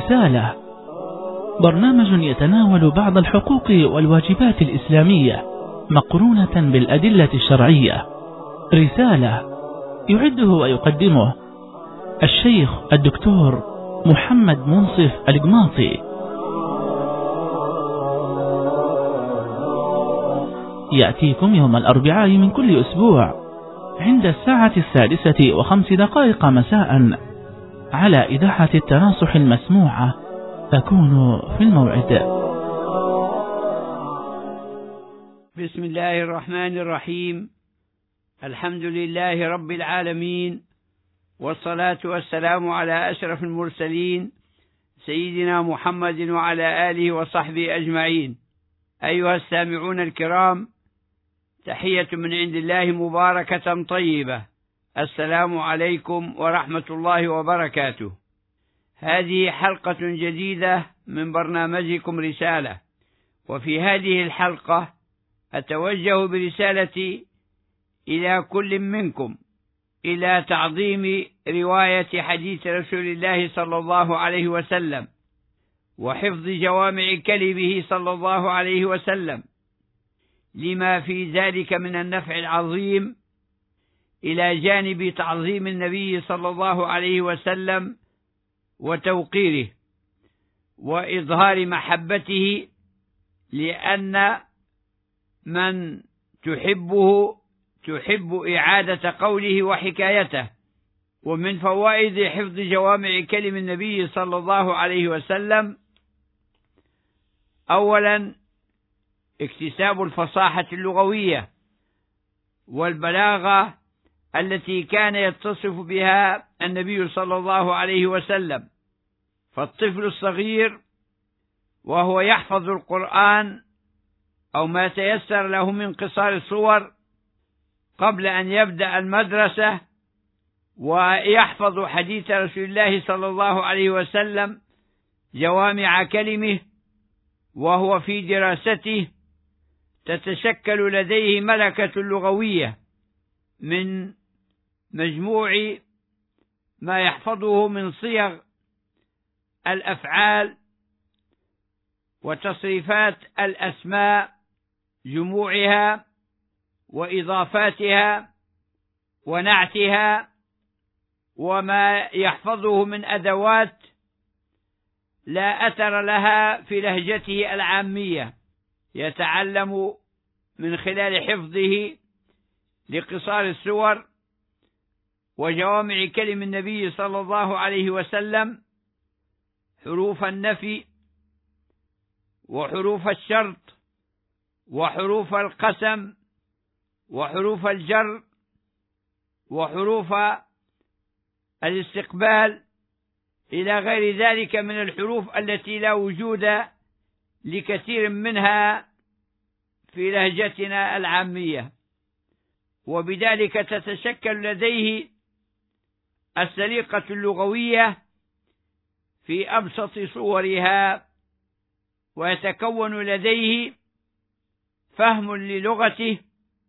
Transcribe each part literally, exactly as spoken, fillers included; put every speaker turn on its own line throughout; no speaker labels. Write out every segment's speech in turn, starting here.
رسالة، برنامج يتناول بعض الحقوق والواجبات الإسلامية مقرونة بالأدلة الشرعية. رسالة يعده ويقدمه الشيخ الدكتور محمد منصف القماطي. يأتيكم يوم الأربعاء من كل أسبوع عند الساعة السادسة وخمس دقائق مساء على إذاعة التناصح المسموعة. تكونوا في الموعد.
بسم الله الرحمن الرحيم. الحمد لله رب العالمين، والصلاة والسلام على أشرف المرسلين سيدنا محمد وعلى آله وصحبه أجمعين. أيها السامعون الكرام، تحية من عند الله مباركة طيبة. السلام عليكم ورحمة الله وبركاته. هذه حلقة جديدة من برنامجكم رسالة، وفي هذه الحلقة أتوجه برسالتي إلى كل منكم إلى تعظيم رواية حديث رسول الله صلى الله عليه وسلم، وحفظ جوامع كلمه صلى الله عليه وسلم، لما في ذلك من النفع العظيم، إلى جانب تعظيم النبي صلى الله عليه وسلم وتوقيره وإظهار محبته، لأن من تحبه تحب إعادة قوله وحكايته. ومن فوائد حفظ جوامع كلم النبي صلى الله عليه وسلم: أولا، اكتساب الفصاحة اللغوية والبلاغة التي كان يتصف بها النبي صلى الله عليه وسلم. فالطفل الصغير وهو يحفظ القرآن أو ما تيسر له من قصار الصور قبل أن يبدأ المدرسة، ويحفظ حديث رسول الله صلى الله عليه وسلم جوامع كلمه وهو في دراسته، تتشكل لديه ملكة لغوية من مجموع ما يحفظه من صيغ الأفعال وتصريفات الأسماء، جموعها وإضافاتها ونعتها، وما يحفظه من أدوات لا أثر لها في لهجته العامية، يتعلم من خلال حفظه لقصار السور وجوامع كلم النبي صلى الله عليه وسلم حروف النفي وحروف الشرط وحروف القسم وحروف الجر وحروف الاستقبال إلى غير ذلك من الحروف التي لا وجود لكثير منها في لهجتنا العامية. وبذلك تتشكل لديه السليقة اللغوية في أبسط صورها، ويتكون لديه فهم للغته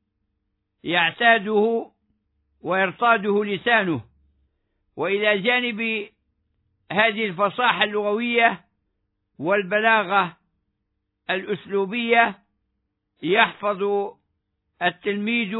يعتاده ويرتاده لسانه. وإلى جانب هذه الفصاحة اللغوية والبلاغة الأسلوبية، يحفظ التلميذ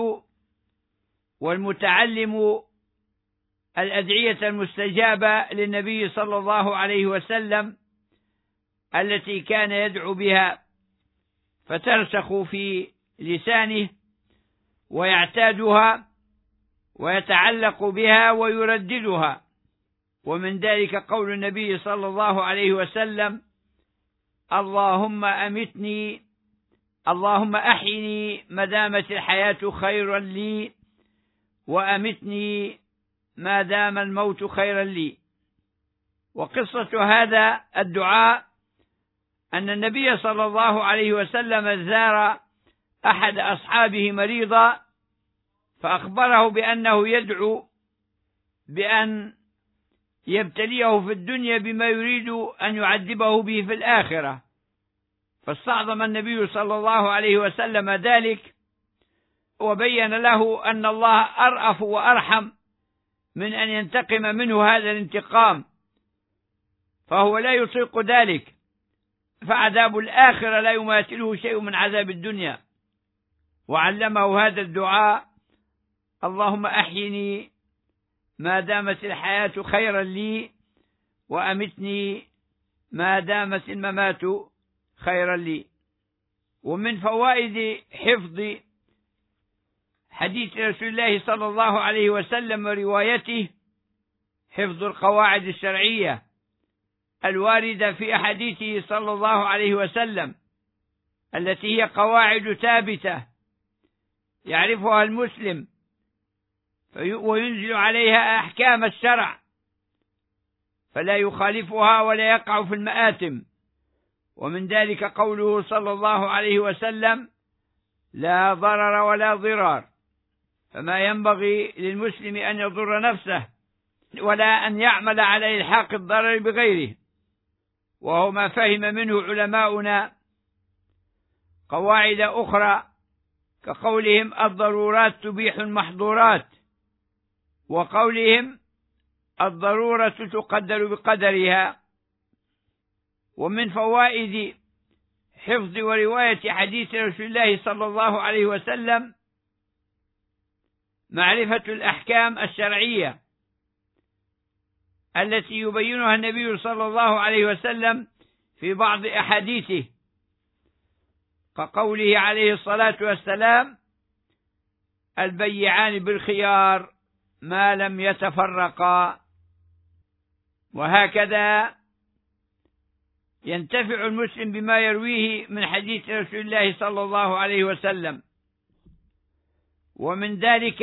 والمتعلم الأدعية المستجابة للنبي صلى الله عليه وسلم التي كان يدعو بها، فترسخ في لسانه ويعتادها ويتعلق بها ويرددها. ومن ذلك قول النبي صلى الله عليه وسلم: اللهم أمتني اللهم أحيني ما دامت الحياة خيرا لي، وأمتني ما دام الموت خيرا لي. وقصة هذا الدعاء أن النبي صلى الله عليه وسلم زار أحد أصحابه مريضا، فأخبره بأنه يدعو بأن يبتليه في الدنيا بما يريد أن يعذبه به في الآخرة، فاستعظم النبي صلى الله عليه وسلم ذلك، وبين له أن الله أرأف وأرحم من أن ينتقم منه هذا الانتقام، فهو لا يطيق ذلك، فعذاب الآخرة لا يماثله شيء من عذاب الدنيا. وعلمه هذا الدعاء: اللهم أحيني ما دامت الحياة خيرا لي، وأمتني ما دامت الممات خيرا لي. ومن فوائد حفظ حديث رسول الله صلى الله عليه وسلم وروايته حفظ القواعد الشرعية الواردة في أحاديثه صلى الله عليه وسلم، التي هي قواعد ثابتة يعرفها المسلم وينزل عليها أحكام الشرع، فلا يخالفها ولا يقع في المآثم. ومن ذلك قوله صلى الله عليه وسلم: لا ضرر ولا ضرار، فما ينبغي للمسلم أن يضر نفسه ولا أن يعمل على إلحاق الضرر بغيره. وهو ما فهم منه علماؤنا قواعد أخرى كقولهم: الضرورات تبيح المحظورات، وقولهم: الضرورة تقدر بقدرها. ومن فوائد حفظ ورواية حديث رسول الله صلى الله عليه وسلم معرفة الأحكام الشرعية التي يبينها النبي صلى الله عليه وسلم في بعض أحاديثه، كقوله عليه الصلاة والسلام: البيعان بالخيار ما لم يتفرقا. وهكذا ينتفع المسلم بما يرويه من حديث رسول الله صلى الله عليه وسلم. ومن ذلك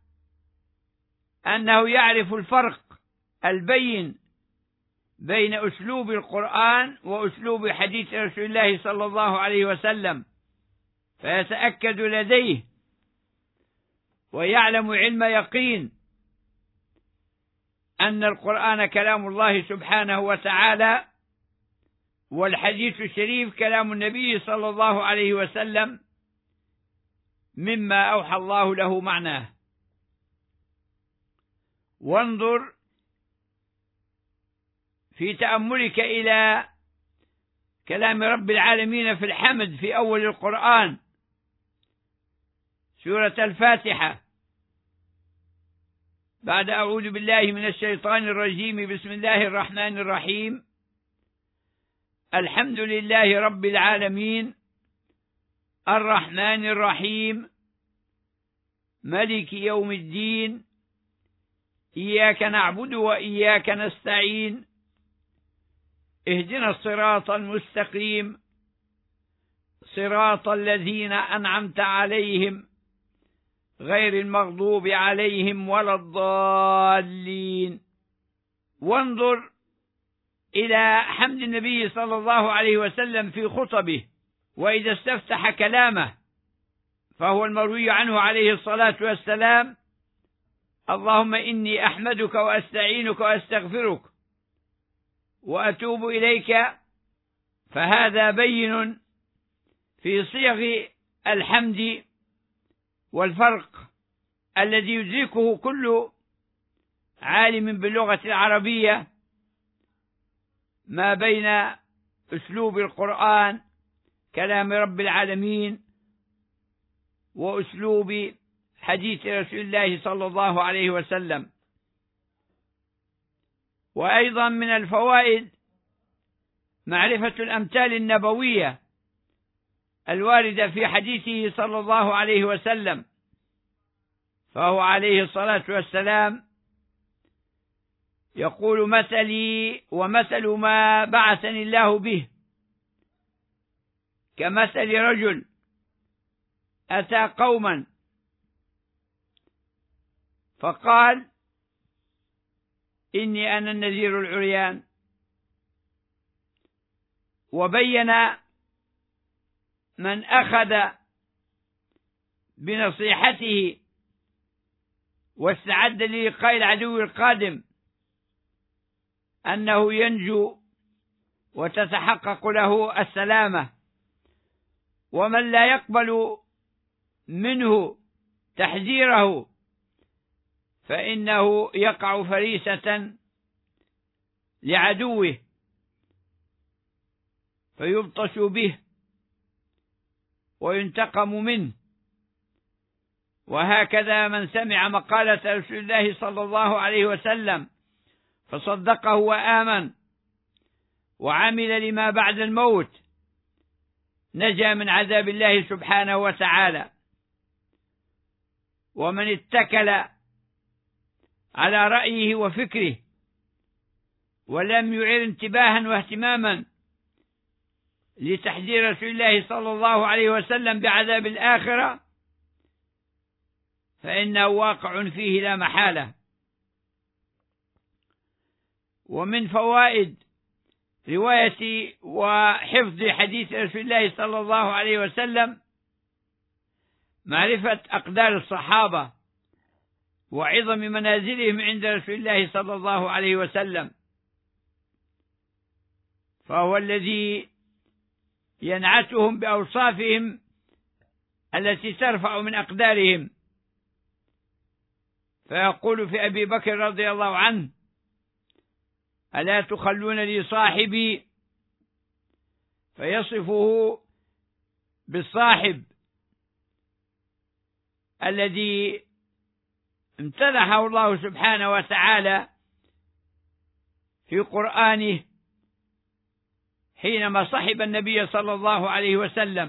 أنه يعرف الفرق البين بين أسلوب القرآن وأسلوب حديث رسول الله صلى الله عليه وسلم، فيتأكد لديه ويعلم علم يقين أن القرآن كلام الله سبحانه وتعالى، والحديث الشريف كلام النبي صلى الله عليه وسلم مما أوحى الله له معناه. وانظر في تأملك إلى كلام رب العالمين في الحمد في أول القرآن، سورة الفاتحة، بعد أعوذ بالله من الشيطان الرجيم، بسم الله الرحمن الرحيم: الحمد لله رب العالمين الرحمن الرحيم ملك يوم الدين إياك نعبد وإياك نستعين اهدنا الصراط المستقيم صراط الذين أنعمت عليهم غير المغضوب عليهم ولا الضالين. وانظر إلى حمد النبي صلى الله عليه وسلم في خطبه وإذا استفتح كلامه، فهو المروي عنه عليه الصلاة والسلام: اللهم إني أحمدك وأستعينك وأستغفرك وأتوب إليك. فهذا بين في صيغ الحمد والفرق الذي يدركه كل عالم باللغة العربية ما بين أسلوب القرآن كلام رب العالمين وأسلوب حديث رسول الله صلى الله عليه وسلم. وأيضا من الفوائد معرفة الأمثال النبوية الواردة في حديثه صلى الله عليه وسلم، فهو عليه الصلاة والسلام يقول: مثلي ومثل ما بعثني الله به كمثل رجل أتى قوما فقال: إني أنا النذير العريان، وبين من أخذ بنصيحته واستعد للقاء العدو القادم أنه ينجو وتتحقق له السلامة، ومن لا يقبل منه تحذيره فإنه يقع فريسة لعدوه فيبطش به وينتقم منه. وهكذا من سمع مقالة رسول الله صلى الله عليه وسلم فصدقه وآمن وعمل لما بعد الموت نجا من عذاب الله سبحانه وتعالى. ومن اتكل على رأيه وفكره ولم يعر انتباها واهتماما لتحذير رسول الله صلى الله عليه وسلم بعذاب الآخرة فإنه واقع فيه لا محالة. ومن فوائد رواية وحفظ حديث رسول الله صلى الله عليه وسلم معرفة أقدار الصحابة وعظم منازلهم عند رسول الله صلى الله عليه وسلم، فهو الذي ينعتهم بأوصافهم التي ترفع من أقدارهم. فيقول في أبي بكر رضي الله عنه: ألا تخلون لي صاحبي، فيصفه بالصاحب الذي امتدحه الله سبحانه وتعالى في قرآنه حينما صحب النبي صلى الله عليه وسلم: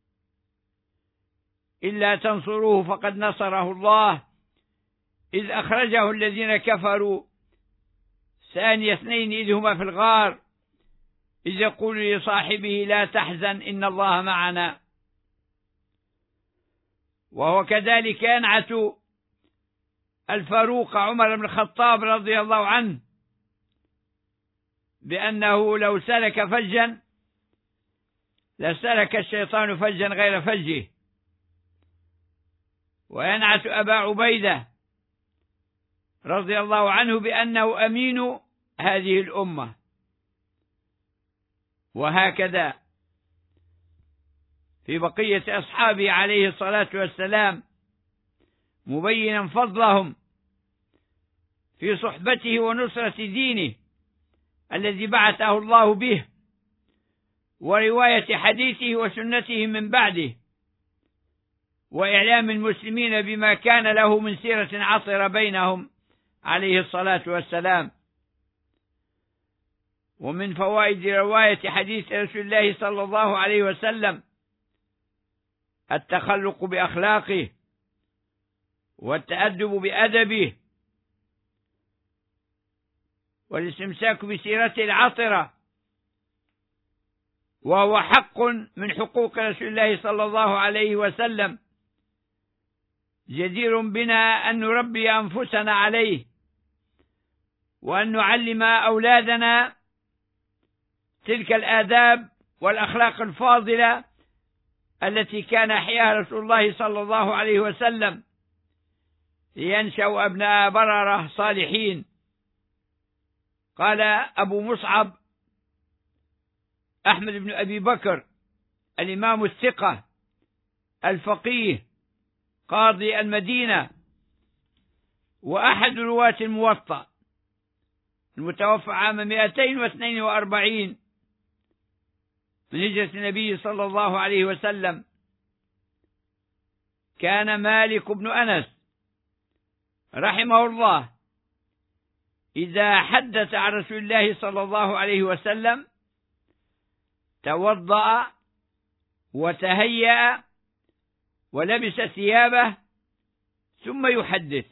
إلا تنصروه فقد نصره الله إذ أخرجه الذين كفروا ثاني اثنين إذ هما في الغار إذ يقول لصاحبه لا تحزن إن الله معنا. وهو كذلك ينعت الفاروق عمر بن الخطاب رضي الله عنه بأنه لو سلك فجا لسلك الشيطان فجا غير فجه. وينعت أبا عبيدة رضي الله عنه بأنه أمين هذه الأمة. وهكذا في بقية أصحابه عليه الصلاة والسلام مبينا فضلهم في صحبته ونصرة دينه الذي بعثه الله به ورواية حديثه وسنته من بعده وإعلام المسلمين بما كان له من سيرة عطرة بينهم عليه الصلاة والسلام. ومن فوائد رواية حديث رسول الله صلى الله عليه وسلم التخلق بأخلاقه والتأدب بأدبه والاستمساك بسيرته العطرة، وهو حق من حقوق رسول الله صلى الله عليه وسلم جدير بنا أن نربي أنفسنا عليه وأن نعلم أولادنا تلك الآداب والأخلاق الفاضلة التي كان أحياها رسول الله صلى الله عليه وسلم لينشأوا أبناء بررة صالحين. قال أبو مصعب أحمد بن أبي بكر الإمام الثقة الفقيه قاضي المدينة وأحد رواة الموطأ المتوفى عام مئتين واثنين وأربعين من هجرة النبي صلى الله عليه وسلم: كان مالك بن أنس رحمه الله إذا حدث عن رسول الله صلى الله عليه وسلم توضأ وتهيأ ولبس ثيابه ثم يحدث.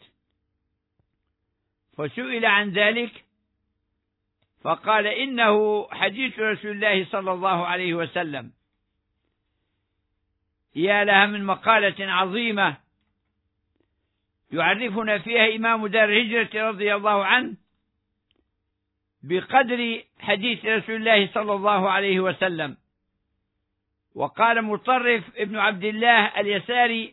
فسئل عن ذلك فقال: إنه حديث رسول الله صلى الله عليه وسلم. يا لها من مقالة عظيمة يعرفنا فيها إمام دار الهجرة رضي الله عنه بقدر حديث رسول الله صلى الله عليه وسلم. وقال مطرف ابن عبد الله اليساري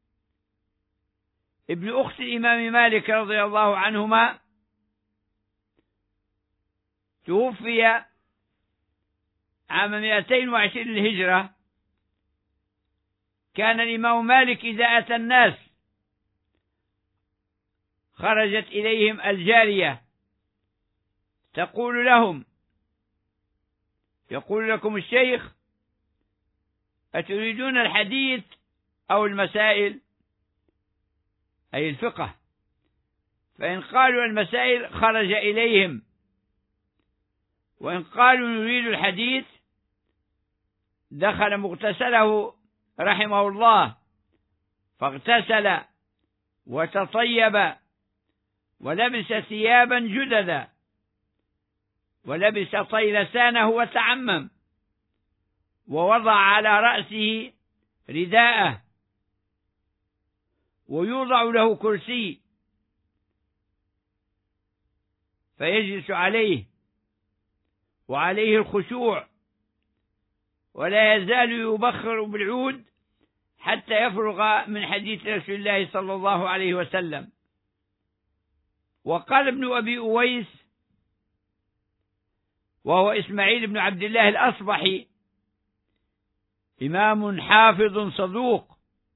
ابن أخت الإمام مالك رضي الله عنهما: توفي عام مئتين وعشرين الهجرة. كان الإمام مالك إذا أتى الناس خرجت إليهم الجارية تقول لهم يقول لكم الشيخ: أتريدون الحديث أو المسائل؟ أي الفقه. فإن قالوا المسائل خرج إليهم، وإن قالوا نريد الحديث دخل مغتسله رحمه الله، فاغتسل وتطيب ولبس ثيابا جددا ولبس طيلسانه وتعمم، ووضع على رأسه رداءه، ويوضع له كرسي فيجلس عليه وعليه الخشوع، ولا يزال يبخر بالعود حتى يفرغ من حديث رسول الله صلى الله عليه وسلم. وقال ابن أبي أويس، وهو إسماعيل بن عبد الله الأصبحي، إمام حافظ صدوق،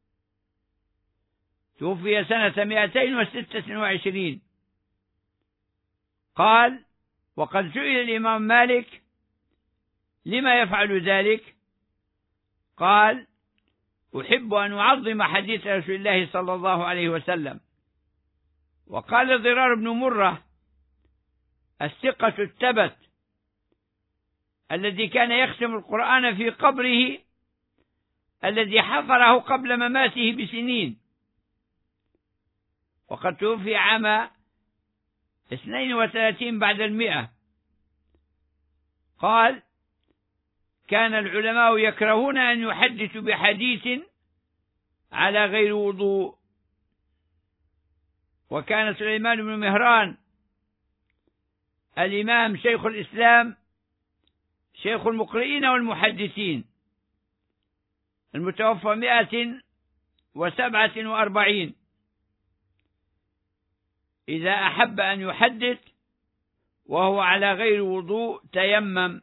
توفي سنة مئتين وستة وعشرين، قال: وقد سئل الإمام مالك لما يفعل ذلك؟ قال: أحب أن أعظم حديث رسول الله صلى الله عليه وسلم. وقال ضرار بن مرة الثقة الثبت الذي كان يختم القرآن في قبره الذي حفره قبل مماته بسنين، وقد توفي عام اثنين وثلاثين بعد المئة، قال: كان العلماء يكرهون أن يحدثوا بحديث على غير وضوء. وكان سليمان بن مهران الإمام شيخ الإسلام شيخ المقرئين والمحدثين، المتوفى مئة وسبعة وأربعين، إذا أحب أن يحدث وهو على غير وضوء تيمم.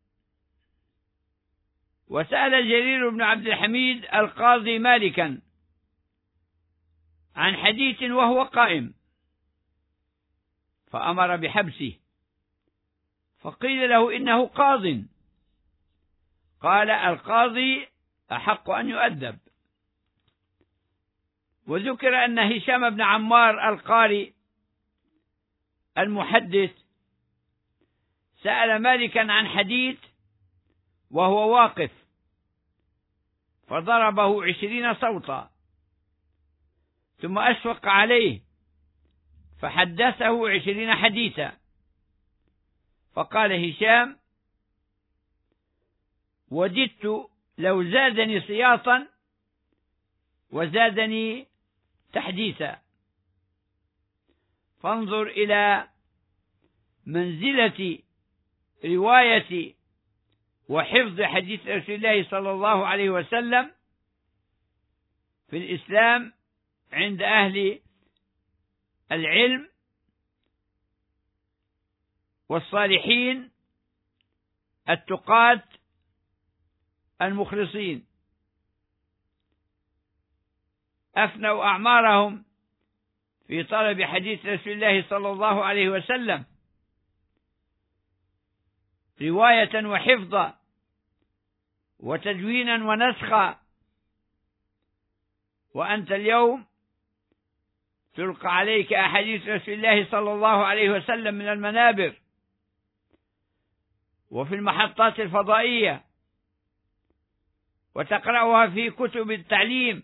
وسأل جرير بن عبد الحميد القاضي مالكا عن حديث وهو قائم، فأمر بحبسه، فقيل له إنه قاض، قال: القاضي أحق أن يؤدب. وذكر أن هشام بن عمار القاري المحدث سأل مالكا عن حديث وهو واقف، فضربه عشرين صوتا، ثم أشفق عليه فحدثه عشرين حديثا، فقال هشام: وددت لو زادني سياطا وزادني تحديثا. فانظر إلى منزلة رواية وحفظ حديث رسول الله صلى الله عليه وسلم في الإسلام عند أهل العلم والصالحين التقاة المخلصين، أفنوا أعمارهم في طلب حديث رسول الله صلى الله عليه وسلم رواية وحفظا وتدوينا ونسخا، وأنت اليوم تلقى عليك أحاديث رسول الله صلى الله عليه وسلم من المنابر وفي المحطات الفضائية، وتقرأها في كتب التعليم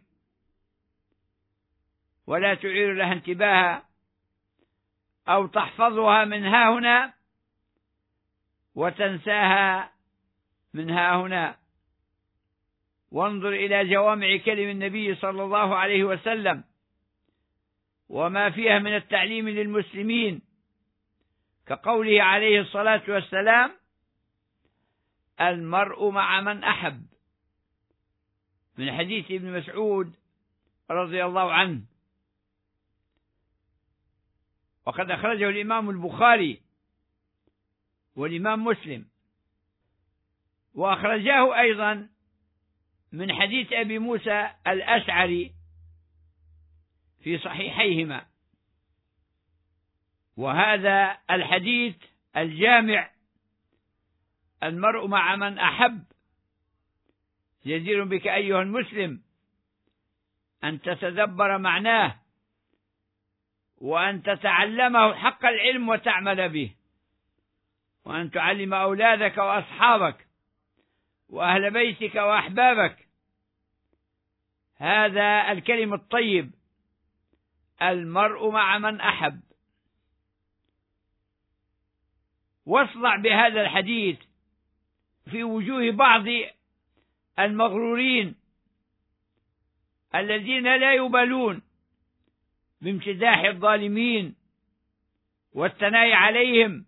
ولا تعير لها انتباها، أو تحفظها من ها هنا وتنساها من ها هنا. وانظر إلى جوامع كلم النبي صلى الله عليه وسلم وما فيها من التعليم للمسلمين، كقوله عليه الصلاة والسلام: المرء مع من أحب، من حديث ابن مسعود رضي الله عنه. وقد أخرجه الإمام البخاري والإمام مسلم، وأخرجاه أيضا من حديث أبي موسى الأشعري في صحيحيهما. وهذا الحديث الجامع المرء مع من أحب. جدير بك أيها المسلم أن تتدبر معناه، وأن تتعلمه حق العلم وتعمل به، وأن تعلم أولادك وأصحابك وأهل بيتك وأحبابك هذا الكلم الطيب: المرء مع من أحب. واصدع بهذا الحديث في وجوه بعض المغرورين الذين لا يبالون بامتداح الظالمين والثناء عليهم،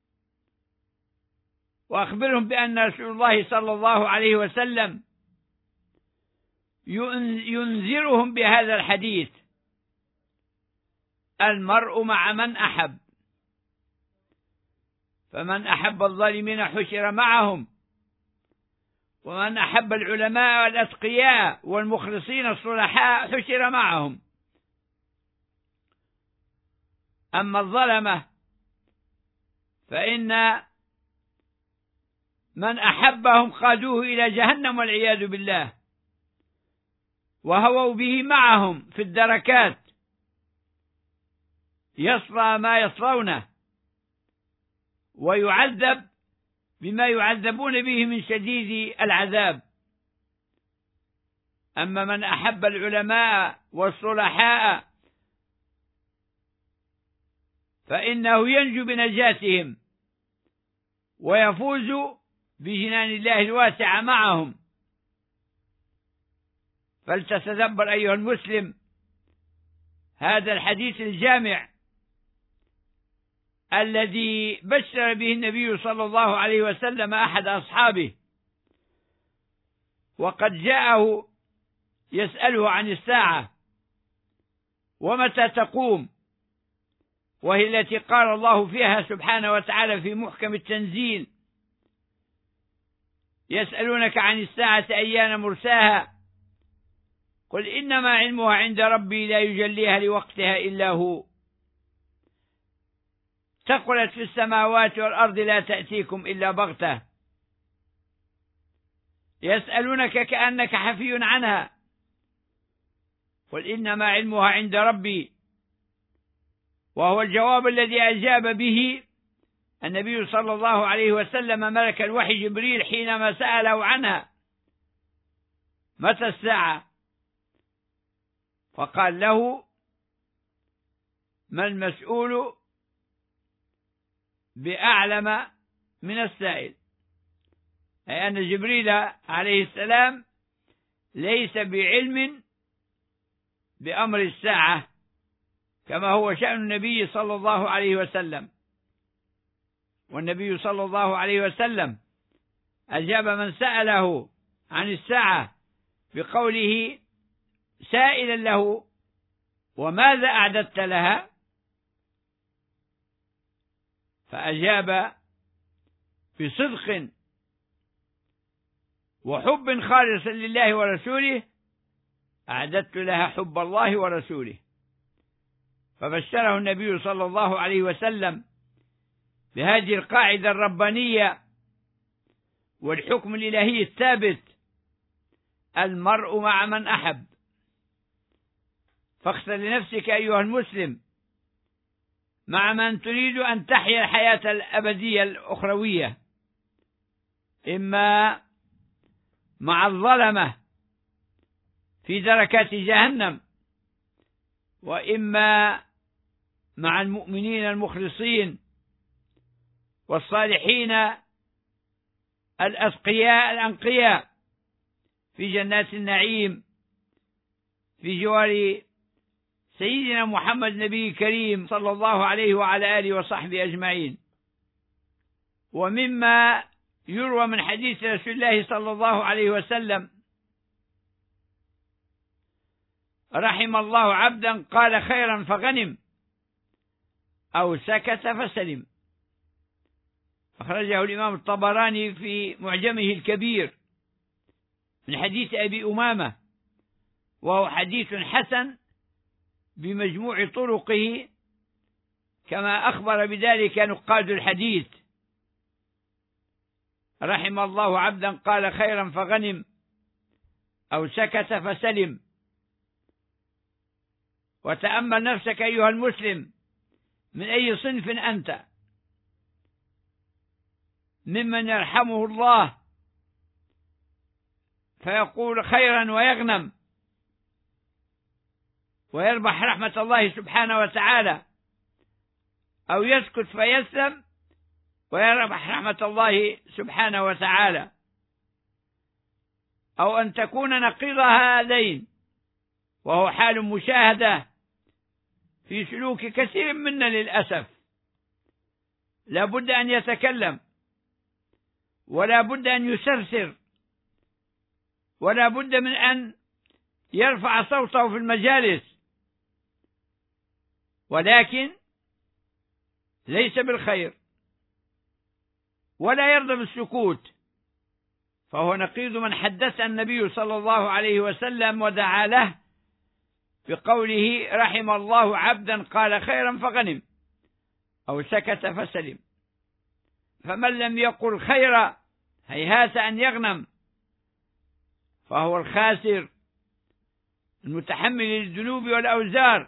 وأخبرهم بأن رسول الله صلى الله عليه وسلم ينذرهم بهذا الحديث: المرء مع من أحب. فمن أحب الظالمين حشر معهم، ومن أحب العلماء والأتقياء والمخلصين الصلحاء حشر معهم. أما الظلمة فإن من أحبهم قادوه إلى جهنم والعياذ بالله، وهووا به معهم في الدركات، يصلى ما يصلونه ويعذب بما يعذبون به من شديد العذاب. أما من أحب العلماء والصلحاء فإنه ينجو بنجاتهم ويفوز بجنان الله الواسعة معهم. فلتتدبر أيها المسلم هذا الحديث الجامع الذي بشر به النبي صلى الله عليه وسلم أحد أصحابه، وقد جاءه يسأله عن الساعة ومتى تقوم، وهي التي قال الله فيها سبحانه وتعالى في محكم التنزيل: يسألونك عن الساعة أيان مرساها قل إنما علمها عند ربي لا يجليها لوقتها إلا هو ثقلت في السماوات والأرض لا تأتيكم إلا بغتة يسألونك كأنك حفي عنها قل إنما علمها عند ربي. وهو الجواب الذي أجاب به النبي صلى الله عليه وسلم ملك الوحي جبريل حينما سأله عنها: متى الساعة؟ فقال له: ما المسؤول بأعلم من السائل، أي أن جبريل عليه السلام ليس بعلم بأمر الساعة كما هو شأن النبي صلى الله عليه وسلم. والنبي صلى الله عليه وسلم أجاب من سأله عن الساعة بقوله سائلا له: وماذا أعددت لها؟ فأجاب بصدق وحب خالص لله ورسوله: أعددت لها حب الله ورسوله. فبشره النبي صلى الله عليه وسلم بهذه القاعدة الربانية والحكم الإلهي الثابت: المرء مع من أحب. فاختر لنفسك أيها المسلم مع من تريد أن تحيا الحياة الأبدية الأخروية، إما مع الظلمة في دركات جهنم، وإما مع المؤمنين المخلصين والصالحين الأتقياء الأنقياء في جنات النعيم في جوار سيدنا محمد نبي كريم صلى الله عليه وعلى آله وصحبه أجمعين. ومما يروى من حديث رسول الله صلى الله عليه وسلم: رحم الله عبدا قال خيرا فغنم أو سكت فسلم. أخرجه الإمام الطبراني في معجمه الكبير من حديث أبي أمامة، وهو حديث حسن بمجموع طرقه كما أخبر بذلك نقاد الحديث. رحم الله عبدا قال خيرا فغنم أو سكت فسلم. وتأمل نفسك أيها المسلم، من أي صنف أنت؟ ممن يرحمه الله فيقول خيرا ويغنم ويربح رحمة الله سبحانه وتعالى، أو يسكت فيسلم ويربح رحمة الله سبحانه وتعالى، أو أن تكون نقيض هذين، وهو حال مشاهدة في سلوك كثير منا للأسف. لا بد أن يتكلم، ولا بد أن يسرسر، ولا بد من أن يرفع صوته في المجالس، ولكن ليس بالخير، ولا يرضى بالسكوت، فهو نقيض من حدث النبي صلى الله عليه وسلم ودعا له بقوله رحم الله عبدا قال خيرا فغنم أو سكت فسلم. فمن لم يقل خيرا هيهات أن يغنم، فهو الخاسر المتحمل للذنوب والأوزار،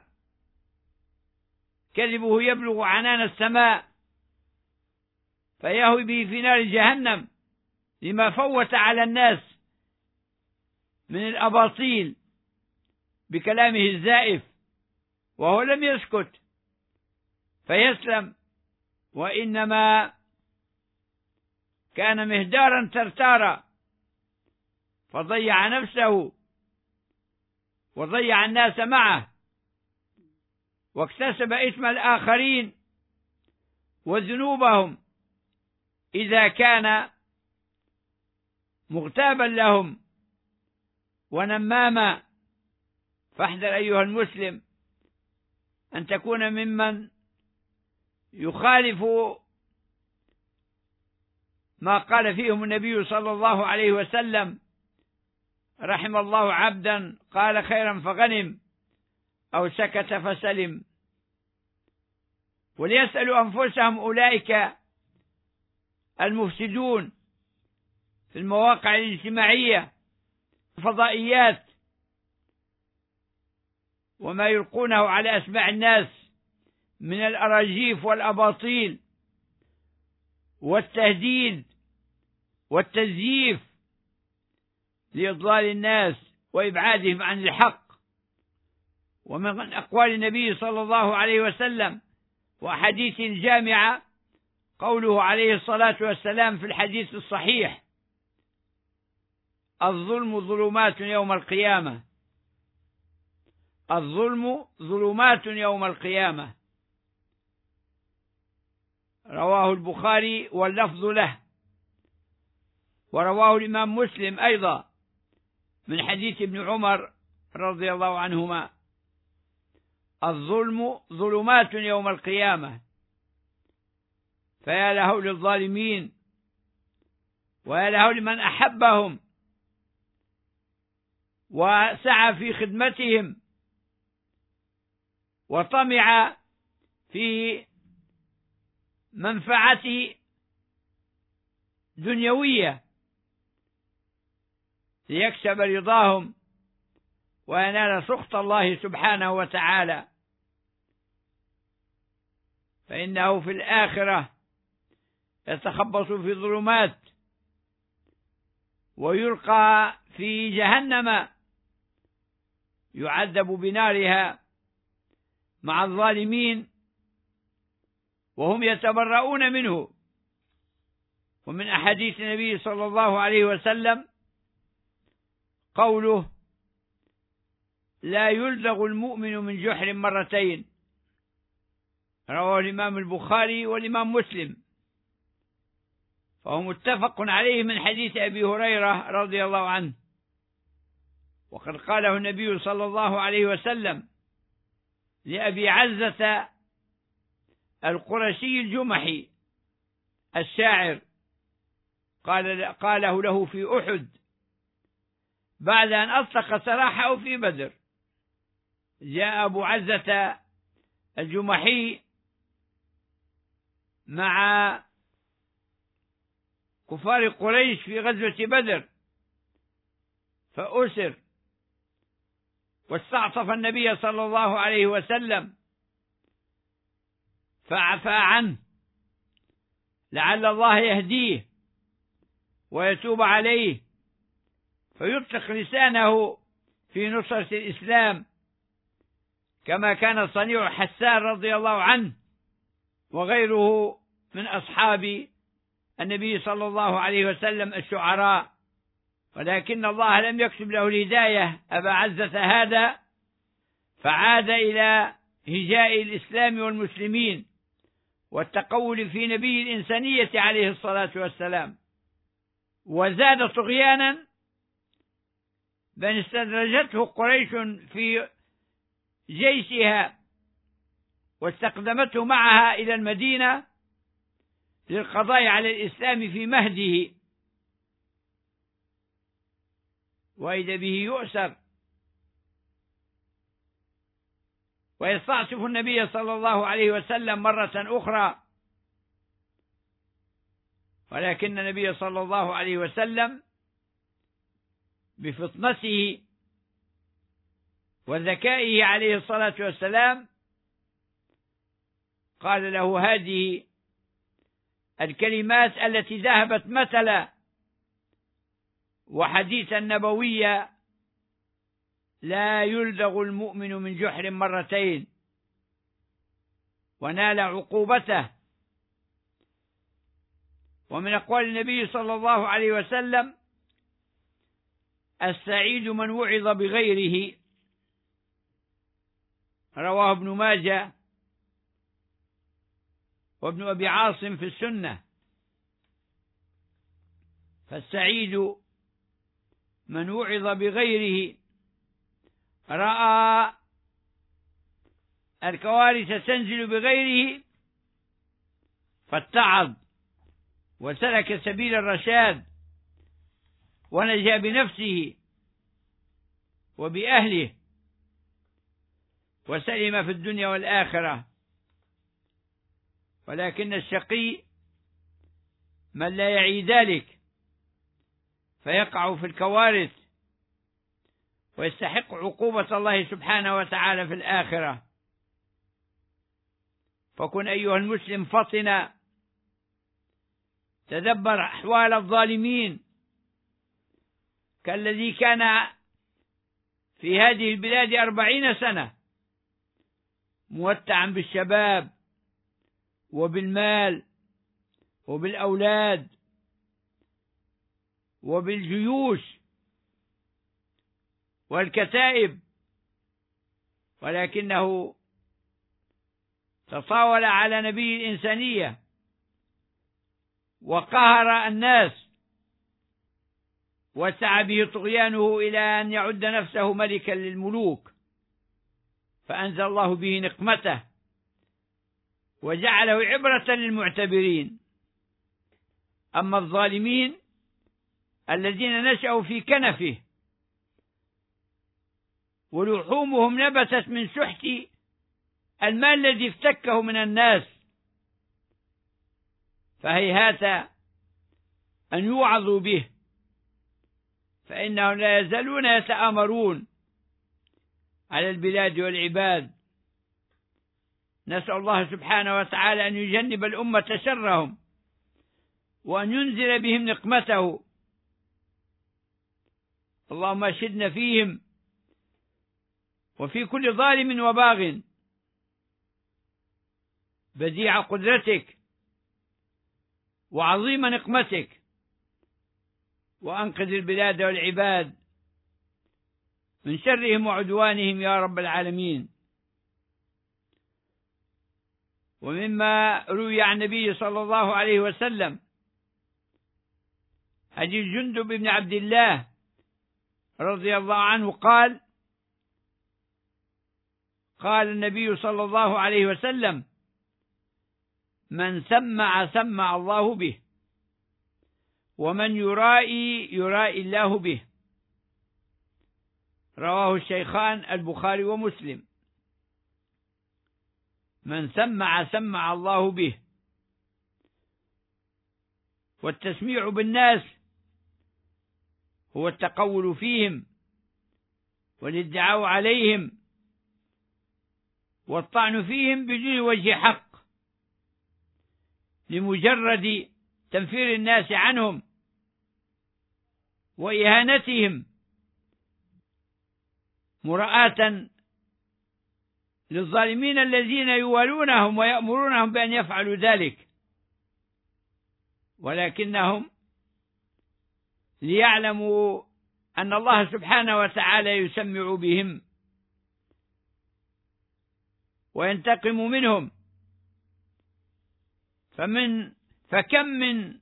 كذبه يبلغ عنان السماء فيهوي به في نار جهنم لما فوت على الناس من الأباطيل بكلامه الزائف، وهو لم يسكت فيسلم، وإنما كان مهدارا ترتارا فضيع نفسه وضيع الناس معه، واكتسب إثم الآخرين وذنوبهم إذا كان مغتابا لهم ونماما. فاحذر أيها المسلم أن تكون ممن يخالف ما قال فيهم النبي صلى الله عليه وسلم رحم الله عبدا قال خيرا فغنم أو سكت فسلم. وليسألوا أنفسهم أولئك المفسدون في المواقع الاجتماعية الفضائيات وما يلقونه على أسماع الناس من الأراجيف والأباطيل والتهديد والتزييف لإضلال الناس وإبعادهم عن الحق. ومن أقوال النبي صلى الله عليه وسلم وأحاديث جامعة قوله عليه الصلاة والسلام في الحديث الصحيح الظلم ظلمات يوم القيامة، الظلم ظلمات يوم القيامة، رواه البخاري واللفظ له، ورواه الإمام مسلم أيضا من حديث ابن عمر رضي الله عنهما الظلم ظلمات يوم القيامة. فيا له للظالمين ويا له لمن أحبهم وسعى في خدمتهم وطمع في منفعة دنيوية ليكسب رضاهم وينال سخط الله سبحانه وتعالى، فإنه في الآخرة يتخبط في ظلمات ويلقى في جهنم يعذب بنارها مع الظالمين وهم يتبرؤون منه. ومن أحاديث النبي صلى الله عليه وسلم قوله لا يلدغ المؤمن من جحر مرتين، رواه الإمام البخاري والإمام مسلم، فهو متفق عليه من حديث أبي هريرة رضي الله عنه. وقد قاله النبي صلى الله عليه وسلم لأبي عزة القرشي الجمحي الشاعر، قال قاله له في أحد بعد أن أطلق سراحه في بدر. جاء أبو عزة الجمحي مع كفار قريش في غزوة بدر فأسر، واستعطف النبي صلى الله عليه وسلم فعفى عنه لعل الله يهديه ويتوب عليه فيطلق لسانه في نصرة الإسلام، كما كان صنيع حسان رضي الله عنه وغيره من أصحاب النبي صلى الله عليه وسلم الشعراء. ولكن الله لم يكتب له الهداية أبا عزة هذا، فعاد إلى هجاء الإسلام والمسلمين والتقول في نبي الإنسانية عليه الصلاة والسلام، وزاد طغيانا بل استدرجته قريش في جيشها واستقدمته معها إلى المدينة للقضاء على الإسلام في مهده، وإذا به يؤسر ويستعطف النبي صلى الله عليه وسلم مرة أخرى، ولكن النبي صلى الله عليه وسلم بفطنته وذكائه عليه الصلاة والسلام قال له هذه الكلمات التي ذهبت مثلا وحديثا نبويا: لا يلدغ المؤمن من جحر مرتين، ونال عقوبته. ومن أقوال النبي صلى الله عليه وسلم: السعيد من وعظ بغيره، رواه ابن ماجه وابن أبي عاصم في السنة. فالسعيد من وعظ بغيره، رأى الكوارث تنزل بغيره فاتعظ وسلك سبيل الرشاد ونجا بنفسه وبأهله وسلم في الدنيا والآخرة. ولكن الشقي من لا يعي ذلك فيقع في الكوارث ويستحق عقوبة الله سبحانه وتعالى في الآخرة. فكن أيها المسلم فطنا، تدبر أحوال الظالمين كالذي كان في هذه البلاد أربعين سنة ممتعا بالشباب وبالمال وبالأولاد وبالجيوش والكتائب، ولكنه تطاول على نبي الإنسانية وقهر الناس وسعى به طغيانه إلى أن يعد نفسه ملكا للملوك، فأنزل الله به نقمته وجعله عبرة للمعتبرين. أما الظالمين الذين نشأوا في كنفه ولحومهم نبتت من سحت المال الذي افتكه من الناس، فهيهات أن يوعظوا به، فإنهم لا يزالون يتآمرون على البلاد والعباد. نسأل الله سبحانه وتعالى أن يجنب الأمة شرهم وأن ينزل بهم نقمته. اللهم اشهدنا فيهم وفي كل ظالم وباغ بديع قدرتك وعظيم نقمتك، وأنقذ البلاد والعباد من شرهم وعدوانهم يا رب العالمين. ومما روي عن النبي صلى الله عليه وسلم حديث جندب بن عبد الله رضي الله عنه قال: قال النبي صلى الله عليه وسلم: من سمع سمع الله به، ومن يرائي يرائي الله به، رواه الشيخان البخاري ومسلم. من سمع سمع الله به، والتسميع بالناس هو التقول فيهم والادعاء عليهم والطعن فيهم بدون وجه حق لمجرد تنفير الناس عنهم وإهانتهم مراءة للظالمين الذين يوالونهم ويأمرونهم بأن يفعلوا ذلك، ولكنهم ليعلموا أن الله سبحانه وتعالى يسمع بهم وينتقم منهم. فمن فكم من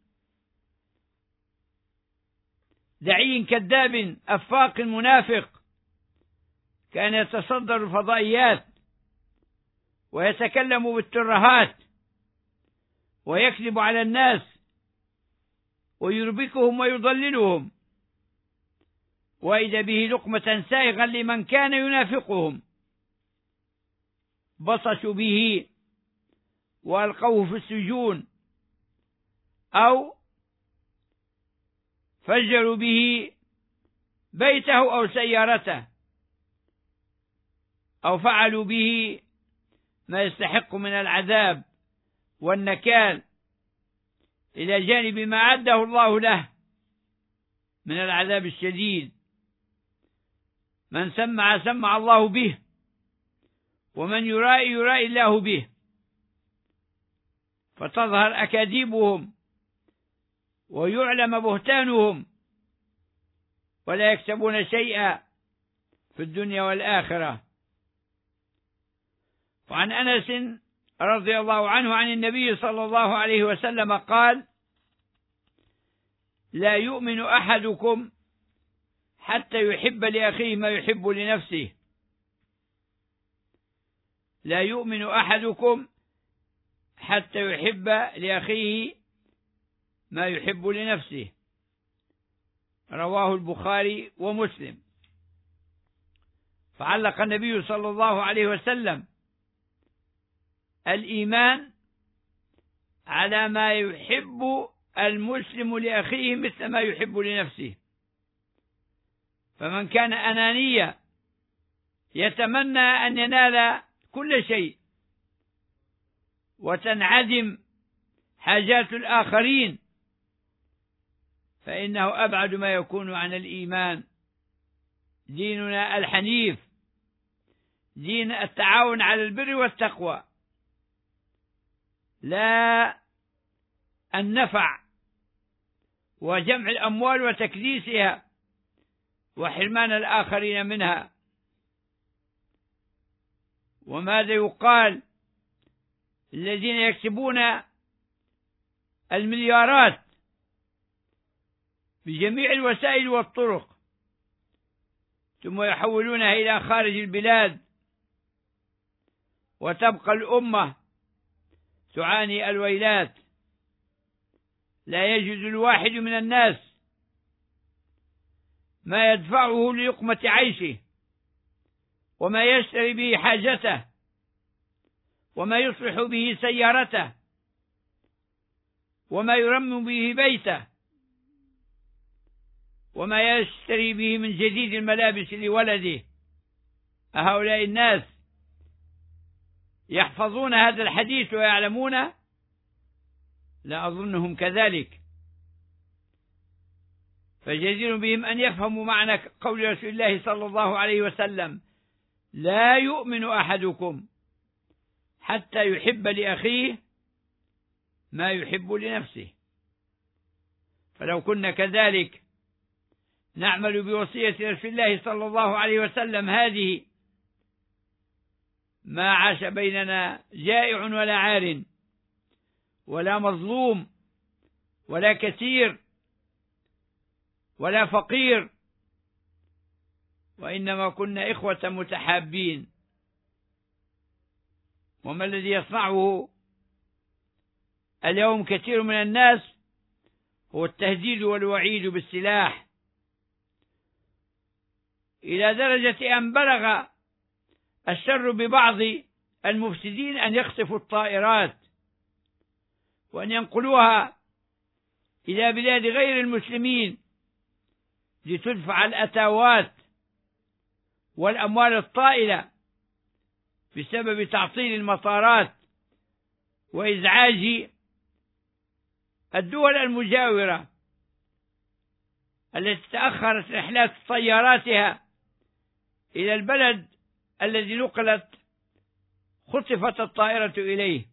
دعي كذاب أفاق منافق كان يتصدر الفضائيات ويتكلم بالترهات ويكذب على الناس ويربكهم ويضللهم، وإذا به لقمة سائغا لمن كان ينافقهم بطشوا به وألقوه في السجون أو فجروا به بيته أو سيارته أو فعلوا به ما يستحق من العذاب والنكال إلى جانب ما أعده الله له من العذاب الشديد. من سمع سمع الله به، ومن يرائي يرائي الله به، فتظهر أكاذيبهم ويعلم بهتانهم ولا يكسبون شيئا في الدنيا والآخرة. وعن أنس رضي الله عنه عن النبي صلى الله عليه وسلم قال: لا يؤمن أحدكم حتى يحب لأخيه ما يحب لنفسه. لا يؤمن أحدكم حتى يحب لأخيه ما يحب لنفسه. رواه البخاري ومسلم. فعلق النبي صلى الله عليه وسلم الإيمان على ما يحب المسلم لأخيه مثل ما يحب لنفسه. فمن كان أنانيا يتمنى أن ينال كل شيء وتنعدم حاجات الآخرين فإنه أبعد ما يكون عن الإيمان. ديننا الحنيف دين التعاون على البر والتقوى، لا النفع وجمع الأموال وتكديسها وحرمان الآخرين منها. وماذا يقال الذين يكسبون المليارات بجميع الوسائل والطرق ثم يحولونها إلى خارج البلاد، وتبقى الأمة تعاني الويلات. لا يجد الواحد من الناس ما يدفعه للقمة عيشه وما يشتري به حاجته وما يصلح به سيارته وما يرمم به بيته وما يشتري به من جديد الملابس لولده. أهؤلاء الناس يحفظون هذا الحديث ويعلمون؟ لا أظنهم كذلك. فجدير بهم أن يفهموا معنى قول رسول الله صلى الله عليه وسلم: لا يؤمن أحدكم حتى يحب لأخيه ما يحب لنفسه. فلو كنا كذلك نعمل بوصية رسول الله صلى الله عليه وسلم هذه ما عاش بيننا جائع ولا عار ولا مظلوم ولا كثير ولا فقير، وإنما كنا إخوة متحابين. وما الذي يصنعه اليوم كثير من الناس هو التهديد والوعيد بالسلاح، إلى درجة أن بلغ الشر ببعض المفسدين أن يخطفوا الطائرات وأن ينقلوها إلى بلاد غير المسلمين لتدفع الأتاوات والأموال الطائلة بسبب تعطيل المطارات وإزعاج الدول المجاورة التي تأخرت رحلات طياراتها إلى البلد الذي نقلت خطفت الطائرة إليه.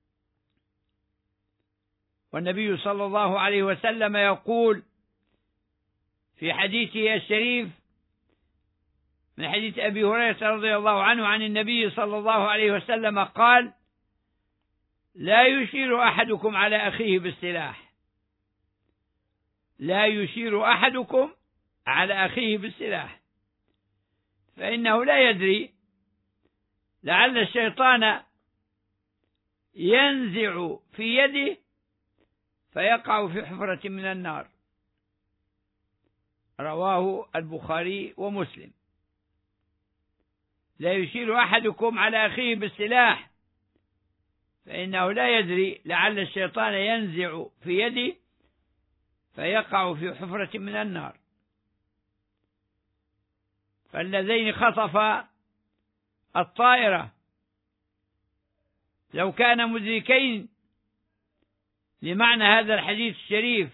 والنبي صلى الله عليه وسلم يقول في حديثه الشريف من حديث أبي هريرة رضي الله عنه عن النبي صلى الله عليه وسلم قال: لا يشير أحدكم على أخيه بالسلاح لا يشير أحدكم على أخيه بالسلاح فإنه لا يدري لعل الشيطان ينزع في يده فيقع في حفرة من النار. رواه البخاري ومسلم. لا يشير أحدكم على أخيه بالسلاح فإنه لا يدري لعل الشيطان ينزع في يده فيقع في حفرة من النار. فالذين خطفا الطائرة لو كان مدركين لمعنى هذا الحديث الشريف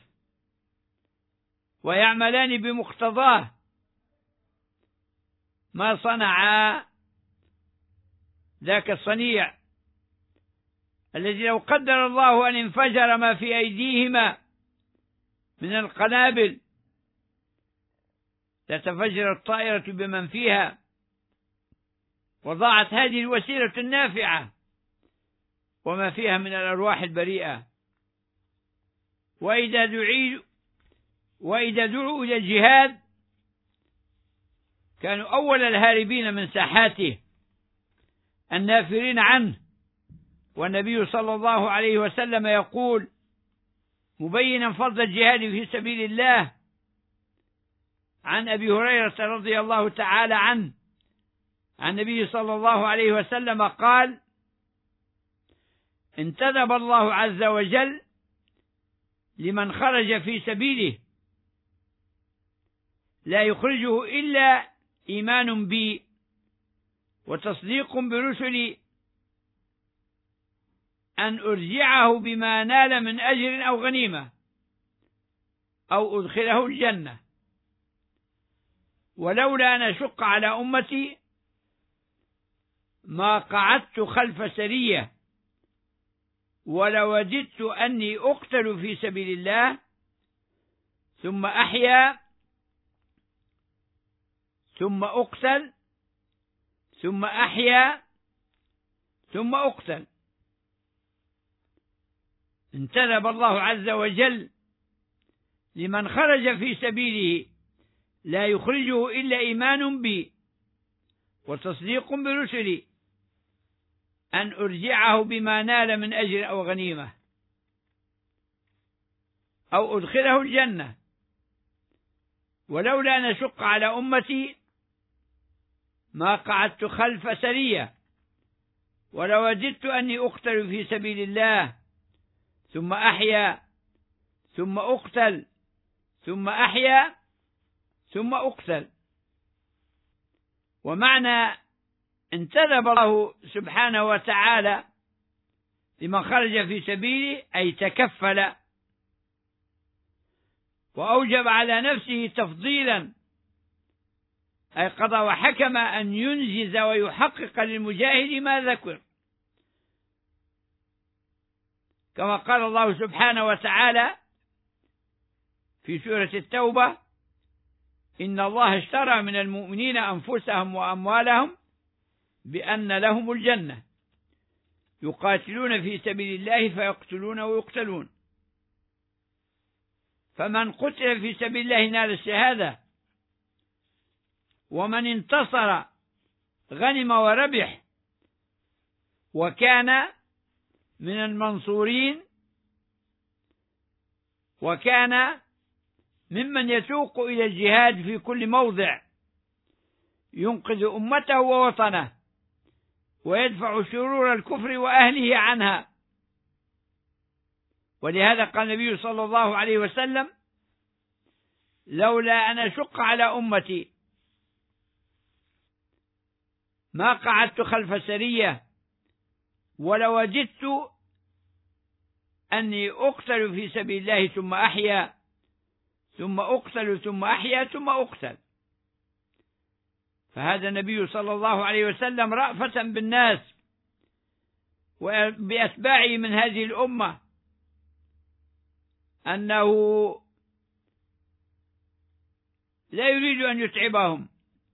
ويعملان بمقتضاه ما صنعا ذاك الصنيع الذي لو قدر الله أن انفجر ما في أيديهما من القنابل لتفجر الطائرة بمن فيها وضاعت هذه الوسيلة النافعة وما فيها من الأرواح البريئة. وإذا دعوا وإذا دعوا إلى الجهاد كانوا أول الهاربين من ساحاته النافرين عنه. والنبي صلى الله عليه وسلم يقول مبينا فضل الجهاد في سبيل الله عن أبي هريرة رضي الله تعالى عنه عن النبي صلى الله عليه وسلم قال: انتدب الله عز وجل لمن خرج في سبيله لا يخرجه إلا إيمان بي وتصديق برسلي أن أرجعه بما نال من أجر أو غنيمة أو أدخله الجنة، ولولا أن أشق على أمتي ما قعدت خلف سرية ولوددت أني أقتل في سبيل الله ثم أحيا ثم أقتل ثم أحيا ثم أقتل. انتدب الله عز وجل لمن خرج في سبيله لا يخرجه إلا إيمان بي وتصديق برسلي أن أرجعه بما نال من أجر أو غنيمة أو أدخله الجنة، ولولا أن أشق على أمتي ما قعدت خلف سرية ولوددت أني أقتل في سبيل الله ثم أحيا ثم أقتل ثم أحيا ثم أقتل. ومعنى انتدب الله سبحانه وتعالى لمن خرج في سبيله أي تكفل وأوجب على نفسه تفضيلا، أي قضى وحكم أن ينجز ويحقق للمجاهد ما ذكر، كما قال الله سبحانه وتعالى في سورة التوبة: إن الله اشترى من المؤمنين أنفسهم وأموالهم بأن لهم الجنة يقاتلون في سبيل الله فيقتلون ويقتلون. فمن قتل في سبيل الله نال الشهادة، ومن انتصر غنم وربح وكان من المنصورين وكان ممن يسوق إلى الجهاد في كل موضع ينقذ أمته ووطنه ويدفع شرور الكفر وأهله عنها. ولهذا قال النبي صلى الله عليه وسلم: لولا أن أشق على أمتي ما قعدت خلف سرية ولوجدت أني أقتل في سبيل الله ثم أحيا ثم أقتل ثم أحيا ثم أقتل. فهذا النبي صلى الله عليه وسلم رأفة بالناس وبأتباعه من هذه الأمة، أنه لا يريد أن يتعبهم،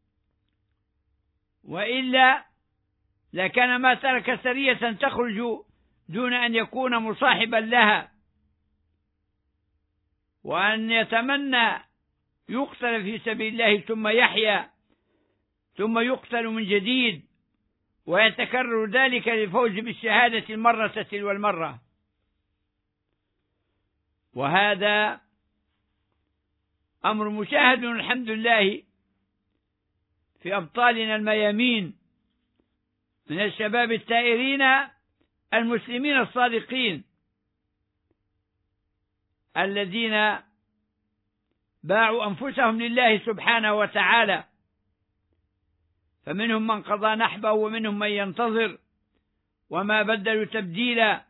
وإلا لكان ما ترك سرية تخرج دون أن يكون مصاحبا لها، وأن يتمنى يقتل في سبيل الله ثم يحيا ثم يقتل من جديد، ويتكرر ذلك للفوز بالشهادة المرة تلو المرة. وهذا أمر مشاهد الحمد لله في أبطالنا الميامين من الشباب الثائرين المسلمين الصادقين الذين باعوا أنفسهم لله سبحانه وتعالى، فمنهم من قضى نحبه ومنهم من ينتظر وما بدلوا تبديلا،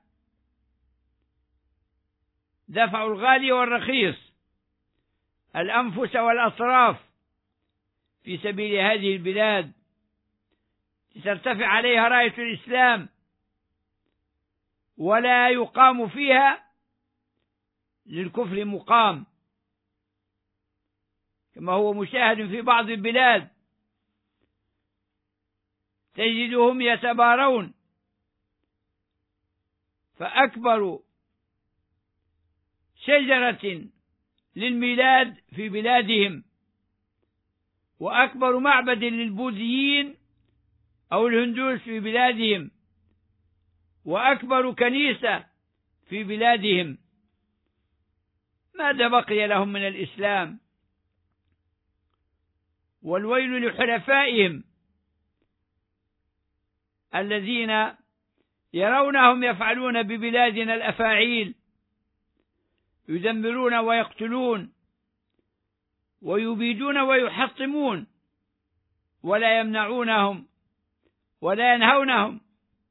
دفعوا الغالي والرخيص، الأنفس والأطراف في سبيل هذه البلاد ترتفع عليها راية الإسلام ولا يقام فيها للكفر مقام، كما هو مشاهد في بعض البلاد تجدهم يتبارون، فأكبر شجرة للميلاد في بلادهم وأكبر معبد للبوذيين أو الهندوس في بلادهم وأكبر كنيسة في بلادهم، ماذا بقي لهم من الإسلام؟ والويل لحلفائهم الذين يرونهم يفعلون ببلادنا الأفاعيل، يدمرون ويقتلون ويبيدون ويحطمون ولا يمنعونهم ولا ينهونهم،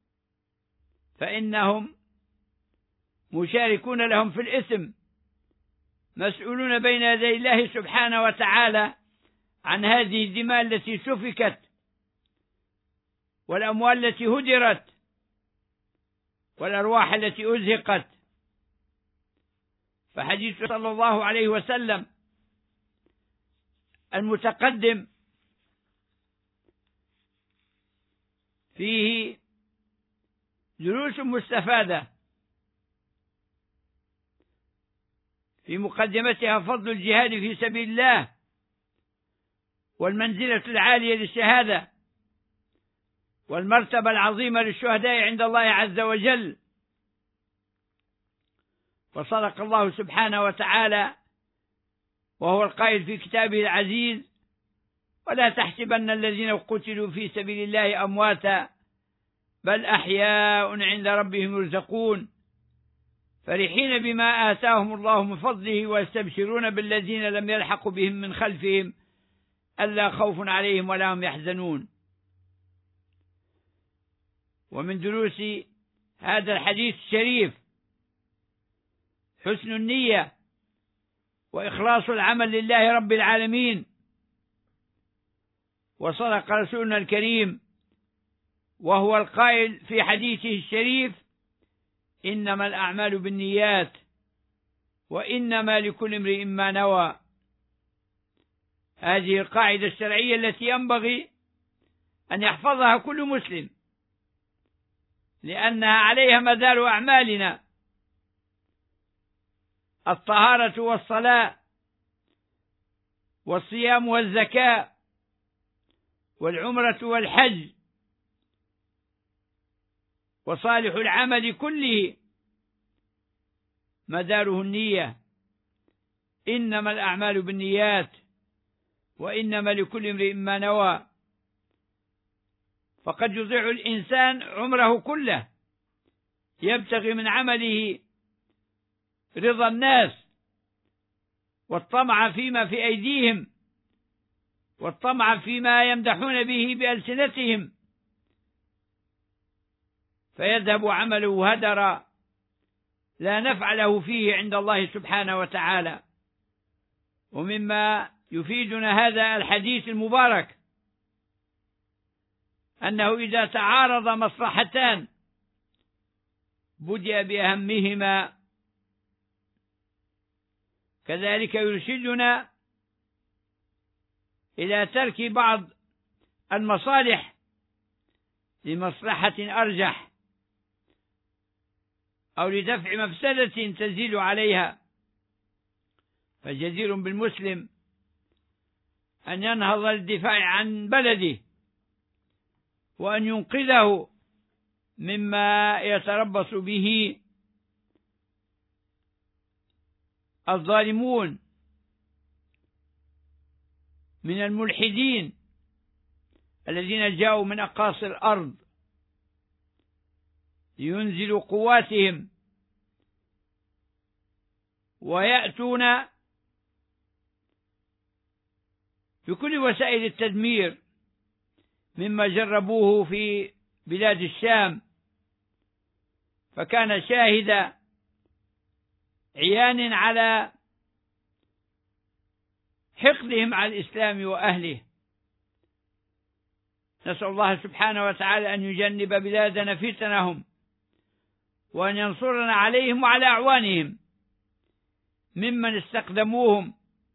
فإنهم مشاركون لهم في الإثم، مسؤولون بين يدي الله سبحانه وتعالى عن هذه الدماء التي سفكت والأموال التي هدرت والأرواح التي أزهقت. فحديث صلى الله عليه وسلم المتقدم فيه دروس مستفادة، في مقدمتها فضل الجهاد في سبيل الله والمنزلة العالية للشهادة والمرتبة العظيمة للشهداء عند الله عز وجل. وصدق الله سبحانه وتعالى وهو القائل في كتابه العزيز: ولا تحسبن الذين قتلوا في سبيل الله أمواتا بل أحياء عند ربهم يرزقون فرحين بما آتاهم الله من فضله ويستبشرون بالذين لم يلحقوا بهم من خلفهم ألا خوف عليهم ولا هم يحزنون. ومن دروس هذا الحديث الشريف حسن النية وإخلاص العمل لله رب العالمين. وصدق رسولنا الكريم وهو القائل في حديثه الشريف: إنما الأعمال بالنيات وإنما لكل امرئ ما نوى. هذه القاعدة الشرعية التي ينبغي أن يحفظها كل مسلم، لأنها عليها مدار أعمالنا: الطهارة والصلاة والصيام والزكاة والعمرة والحج، وصالح العمل كله مداره النية. إنما الأعمال بالنيات وإنما لكل امرئ ما نوى. فقد يضيع الإنسان عمره كله يبتغي من عمله رضا الناس والطمع فيما في أيديهم والطمع فيما يمدحون به بألسنتهم، فيذهب عمله هدرا لا نفع له فيه عند الله سبحانه وتعالى. ومما يفيدنا هذا الحديث المبارك أنه إذا تعارض مصلحتان بدأ بأهمهما. كذلك يرشدنا إلى ترك بعض المصالح لمصلحة أرجح أو لدفع مفسدة تزيد عليها. فجدير بالمسلم أن ينهض للدفاع عن بلده وأن ينقذه مما يتربص به الظالمون من الملحدين الذين جاءوا من أقاصي الأرض لينزلوا قواتهم ويأتون بكل وسائل التدمير مما جربوه في بلاد الشام، فكان شاهد عيان على حقدهم على الإسلام وأهله. نسأل الله سبحانه وتعالى أن يجنب بلادنا فتنهم وأن ينصرنا عليهم وعلى أعوانهم ممن استخدموهم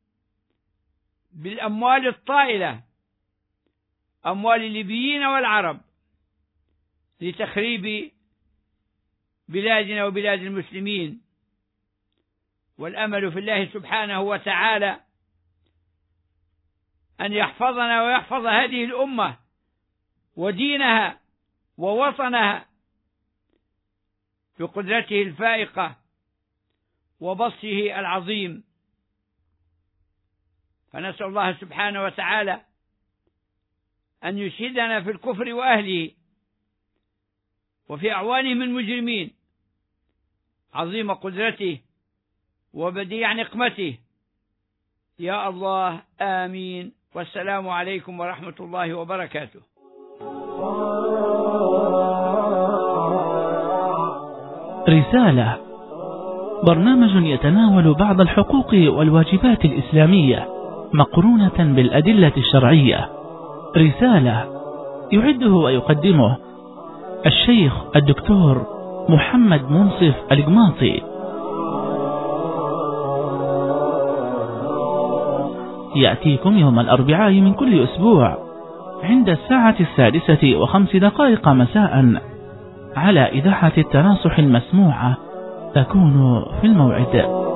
بالأموال الطائلة، أموال الليبيين والعرب، لتخريب بلادنا وبلاد المسلمين. والأمل في الله سبحانه وتعالى أن يحفظنا ويحفظ هذه الأمة ودينها ووطنها بقدرته الفائقة وبصره العظيم. فنسأل الله سبحانه وتعالى أن يشهدنا في الكفر وأهله وفي أعوانهم المجرمين عظيم قدرته وبديع نقمته. يا الله آمين. والسلام عليكم ورحمة الله وبركاته.
رسالة، برنامج يتناول بعض الحقوق والواجبات الإسلامية مقرونة بالأدلة الشرعية. رسالة يعده ويقدمه الشيخ الدكتور محمد منصف القماطي. يأتيكم يوم الأربعاء من كل أسبوع عند الساعة السادسة وخمس دقائق مساء على إذاعة التناصح المسموعة. تكون في الموعد.